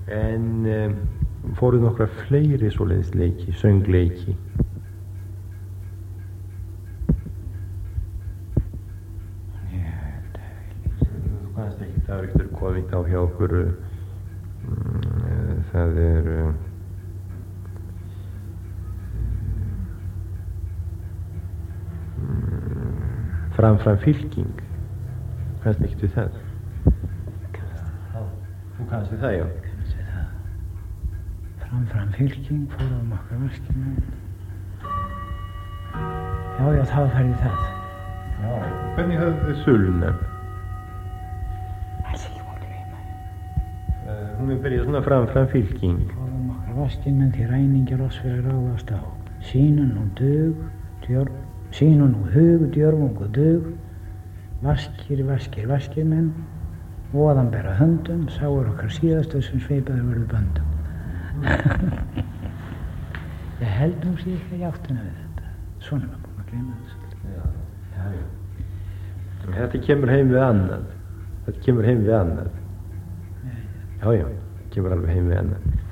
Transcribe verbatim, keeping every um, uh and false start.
En um, fóruð nokkra fleiri svoleiðis leiki, söngleiki? Þú kannast ekki, það er ekkert komið á hjá okkur. Um, það er um, Fram fram fylking. Kannast ekkert við það? Þú kannast við það, já? Kannast við það. Fram fram fylking, fórum okkar vaskinu. Já, já, þá færði það. Já. Hvernig höfðu þið söluna? Það er ekki mál gleyma. Uh, hún er byrjað svona fram fram fylking. Fórum okkar vaskinu til ræningjar oss fyrir að ráðast á. Sýnun og dug, djörn. Sýnun og hug, djörfung og dug, vaskir, vaskir, vaskir menn, voðan bera höndum, sáur okkar síðastu sem sveipaður verður böndum. Ég held nú sé ekki að játtina við þetta. Svona var búin að gleyma þessu. Já, já, já. Þetta kemur heim við annað. Þetta kemur heim við annað. Já, já, kemur alveg heim við annað.